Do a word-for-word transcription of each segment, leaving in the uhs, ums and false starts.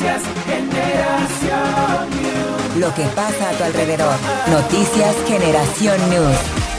Noticias Generación News. Lo que pasa a tu alrededor. Noticias Generación News.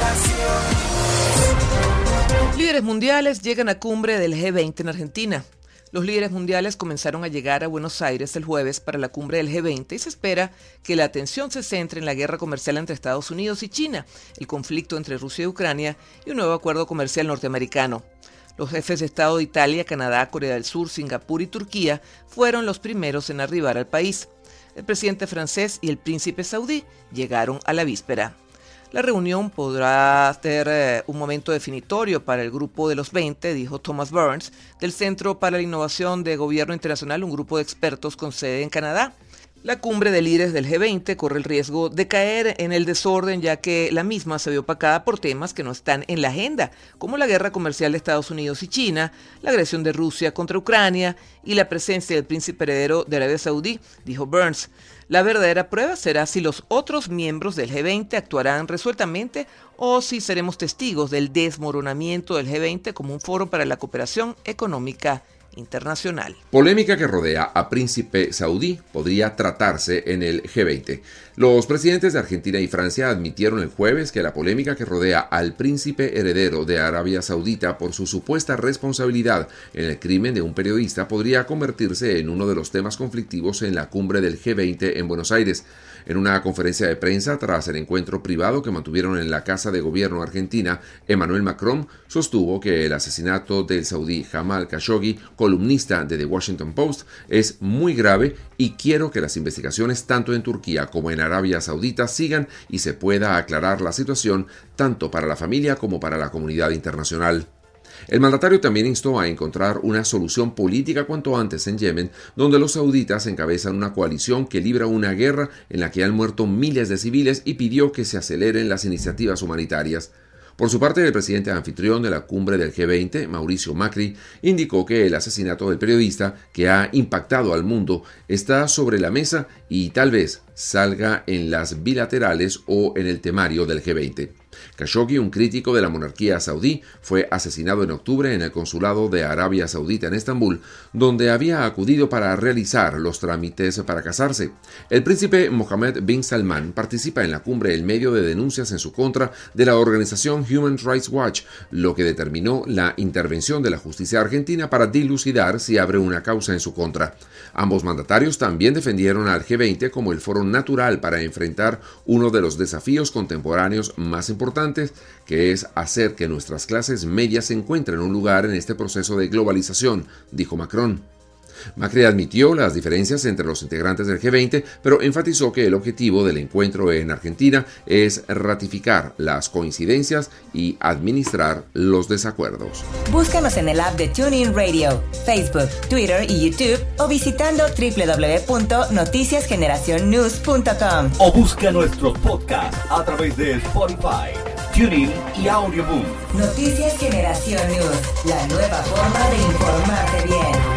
Líderes mundiales llegan a cumbre del G veinte en Argentina. Los líderes mundiales comenzaron a llegar a Buenos Aires el jueves para la cumbre del G veinte y se espera que la atención se centre en la guerra comercial entre Estados Unidos y China, el conflicto entre Rusia y Ucrania y un nuevo acuerdo comercial norteamericano. Los jefes de Estado de Italia, Canadá, Corea del Sur, Singapur y Turquía fueron los primeros en arribar al país. El presidente francés y el príncipe saudí llegaron a la víspera. La reunión podrá ser eh, un momento definitorio para el grupo de los veinte, dijo Thomas Burns, del Centro para la Innovación de Gobierno Internacional, un grupo de expertos con sede en Canadá. La cumbre de líderes del G veinte corre el riesgo de caer en el desorden, ya que la misma se ve opacada por temas que no están en la agenda, como la guerra comercial de Estados Unidos y China, la agresión de Rusia contra Ucrania y la presencia del príncipe heredero de Arabia Saudí, dijo Burns. La verdadera prueba será si los otros miembros del G veinte actuarán resueltamente o si seremos testigos del desmoronamiento del G veinte como un foro para la cooperación económica internacional. Polémica que rodea a príncipe saudí podría tratarse en el G veinte. Los presidentes de Argentina y Francia admitieron el jueves que la polémica que rodea al príncipe heredero de Arabia Saudita por su supuesta responsabilidad en el crimen de un periodista podría convertirse en uno de los temas conflictivos en la cumbre del G veinte en Buenos Aires. En una conferencia de prensa tras el encuentro privado que mantuvieron en la Casa de Gobierno argentina, Emmanuel Macron sostuvo que el asesinato del saudí Jamal Khashoggi, columnista de The Washington Post, es muy grave y quiero que las investigaciones tanto en Turquía como en Arabia Saudita sigan y se pueda aclarar la situación tanto para la familia como para la comunidad internacional. El mandatario también instó a encontrar una solución política cuanto antes en Yemen, donde los sauditas encabezan una coalición que libra una guerra en la que han muerto miles de civiles y pidió que se aceleren las iniciativas humanitarias. Por su parte, el presidente anfitrión de la cumbre del G veinte, Mauricio Macri, indicó que el asesinato del periodista, que ha impactado al mundo, está sobre la mesa y tal vez salga en las bilaterales o en el temario del G veinte. Khashoggi, un crítico de la monarquía saudí, fue asesinado en octubre en el consulado de Arabia Saudita en Estambul, donde había acudido para realizar los trámites para casarse. El príncipe Mohammed bin Salman participa en la cumbre en medio de denuncias en su contra de la organización Human Rights Watch, lo que determinó la intervención de la justicia argentina para dilucidar si abre una causa en su contra. Ambos mandatarios también defendieron al G veinte como el foro natural para enfrentar uno de los desafíos contemporáneos más importantes, que es hacer que nuestras clases medias se encuentren un lugar en este proceso de globalización, dijo Macron. Macri admitió las diferencias entre los integrantes del G veinte, pero enfatizó que el objetivo del encuentro en Argentina es ratificar las coincidencias y administrar los desacuerdos. Búscanos en el app de TuneIn Radio, Facebook, Twitter y YouTube o visitando doble u doble u doble u punto noticias generación news punto com. O busca nuestros podcasts a través de Spotify, TuneIn y Audioboom. Noticias Generación News, la nueva forma de informarte bien.